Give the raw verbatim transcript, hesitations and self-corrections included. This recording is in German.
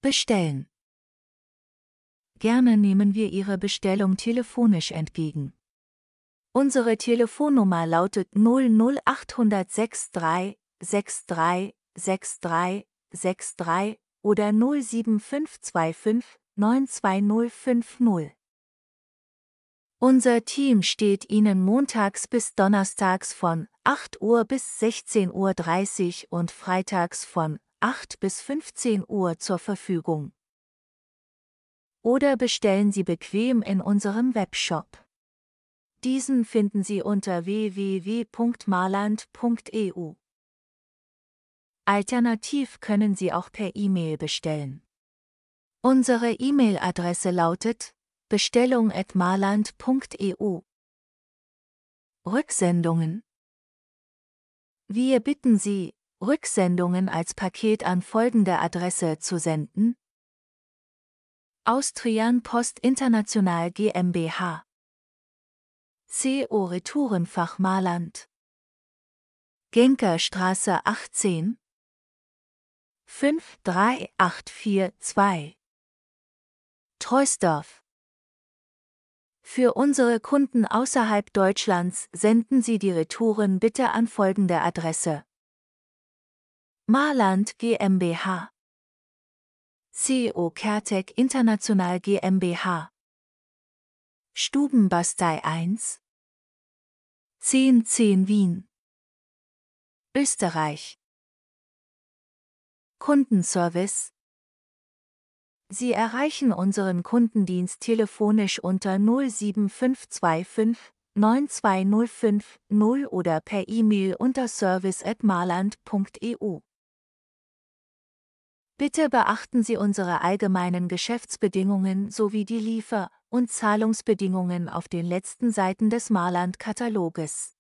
Bestellen. Gerne nehmen wir Ihre Bestellung telefonisch entgegen. Unsere Telefonnummer lautet null null acht sechs drei sechs drei sechs drei sechs drei oder null sieben fünf zwei fünf neun zwei null fünf null. Unser Team steht Ihnen montags bis donnerstags von acht Uhr bis sechzehn Uhr dreißig und freitags von acht bis fünfzehn Uhr zur Verfügung. Oder bestellen Sie bequem in unserem Webshop. Diesen finden Sie unter w w w punkt marland punkt e u. Alternativ können Sie auch per E-Mail bestellen. Unsere E-Mail-Adresse lautet bestellung at marland punkt e u. Rücksendungen. Wir bitten Sie, Rücksendungen als Paket an folgende Adresse zu senden: Austrian Post International GmbH, C O Retourenfach Marland, Genkerstraße achtzehn, fünf drei acht vier zwei, Troisdorf. Für unsere Kunden außerhalb Deutschlands senden Sie die Retouren bitte an folgende Adresse: Marland GmbH, C O Kertek International GmbH, Stubenbastei eins, zehn zehn Wien, Österreich. Kundenservice. Sie erreichen unseren Kundendienst telefonisch unter null sieben fünf zwei fünf neun zwei null fünf null oder per E-Mail unter service at marland punkt e u. Bitte beachten Sie unsere allgemeinen Geschäftsbedingungen sowie die Liefer- und Zahlungsbedingungen auf den letzten Seiten des Marland-Kataloges.